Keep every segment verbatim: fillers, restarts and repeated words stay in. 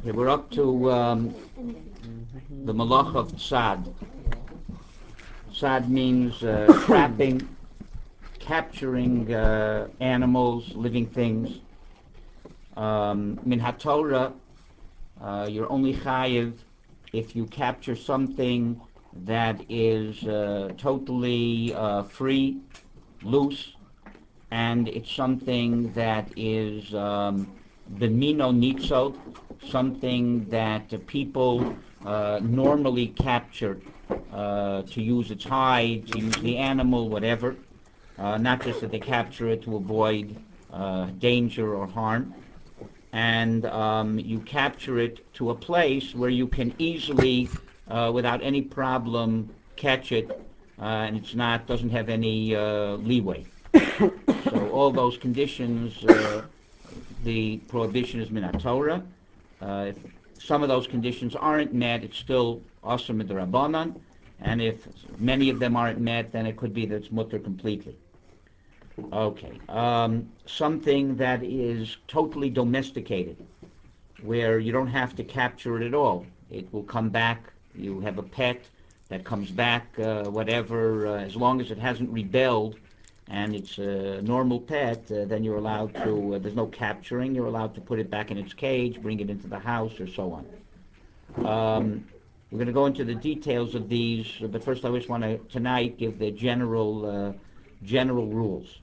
Okay, we're up to um, the malach of tzad. Tzad means uh, trapping, capturing uh, animals, living things. Um, min haTorah, uh, you're only chayiv if you capture something that is uh, totally uh, free, loose, and it's something that is um, b'mino nitzot, something that uh, people uh, normally capture uh, to use its hide, to use the animal, whatever. Uh, not just that they capture it to avoid uh, danger or harm. And um, you capture it to a place where you can easily, uh, without any problem, catch it, uh, and it's not doesn't have any uh, leeway. So all those conditions, uh, the prohibition is min haTorah. Uh, if some of those conditions aren't met, it's still asur midrabanan, and if many of them aren't met, then it could be that it's mutter completely. Okay, um, something that is totally domesticated, where you don't have to capture it at all. It will come back. You have a pet that comes back, uh, whatever, uh, as long as it hasn't rebelled and it's a normal pet, uh, then you're allowed to, uh, there's no capturing, you're allowed to put it back in its cage, bring it into the house, or so on. Um, we're going to go into the details of these, but first I just want to, tonight, give the general, uh, general rules.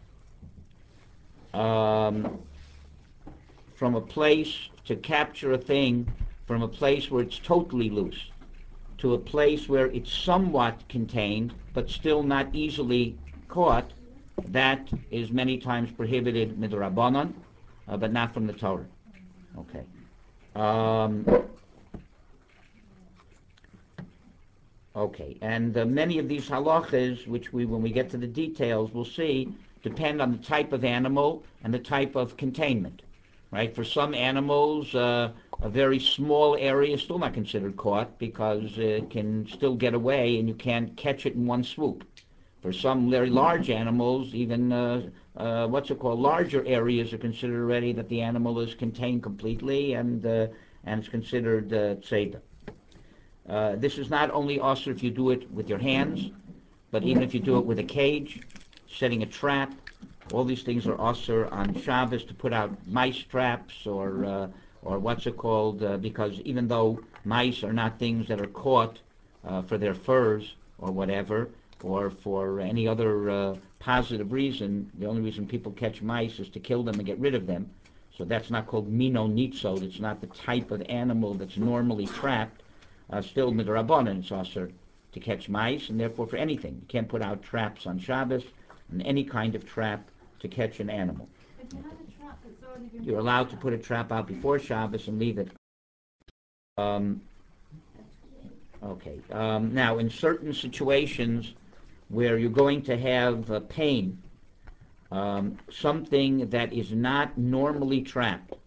Um, from a place to capture a thing, from a place where it's totally loose, to a place where it's somewhat contained, but still not easily caught, that is many times prohibited midrabanan, uh, but not from the Torah. Okay. Um, okay. And uh, many of these halachas, which we, when we get to the details, we'll see, depend on the type of animal and the type of containment. Right? For some animals, uh, a very small area is still not considered caught because it can still get away and you can't catch it in one swoop. For some very large animals, even uh, uh, what's it called, larger areas are considered already that the animal is contained completely and uh, and it's considered uh, tzeda. Uh, this is not only also if you do it with your hands, but even if you do it with a cage, setting a trap. All these things are osur on Shabbos to put out mice traps or uh, or what's it called? Uh, because even though mice are not things that are caught uh, for their furs or whatever, or for any other uh, positive reason, the only reason people catch mice is to kill them and get rid of them. So that's not called mino nitzot. It's not the type of animal that's normally trapped. Uh, still midrabanan, it's osur to catch mice, and therefore for anything. You can't put out traps on Shabbos, and any kind of trap to catch an animal. If you have a trap that's already been You're allowed to put a trap out before Shabbos and leave it. Um, okay. Um, now, in certain situations where you're going to have uh, pain, um, something that is not normally trapped,